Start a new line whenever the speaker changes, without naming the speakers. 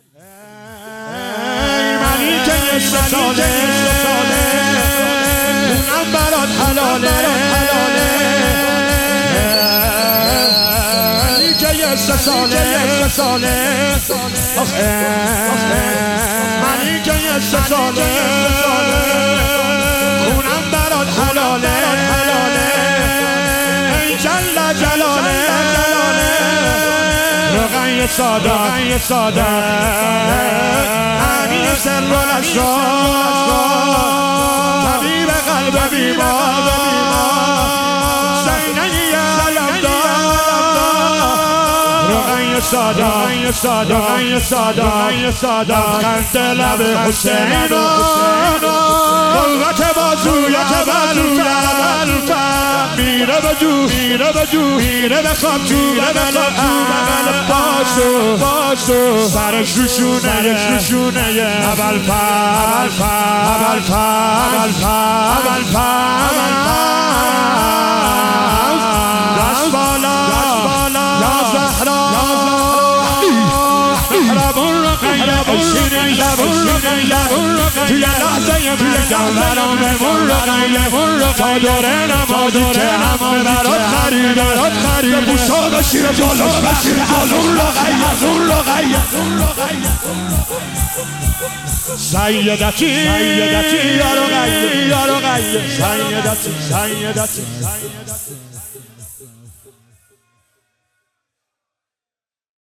منی که یه ستاره اونم برات حلاله منی که یه ستاره منی که یه ستاره اونم برات حلاله ای جل جلاله رقی ساده امین سر و الاسرار طبیب قلب بیمار زینه علمدار رقی ساده خند لب حسین قوت بازویت میره به جو میره به خواب جو باشو سرش روشونه اول دست بالا یا زهرا توی لحظه بگم براممون تا دوره نمازی که همه برات خرید بوسا بشیر جالوش بشیر از اون رقیه سیدتی یا رقیه سیدتی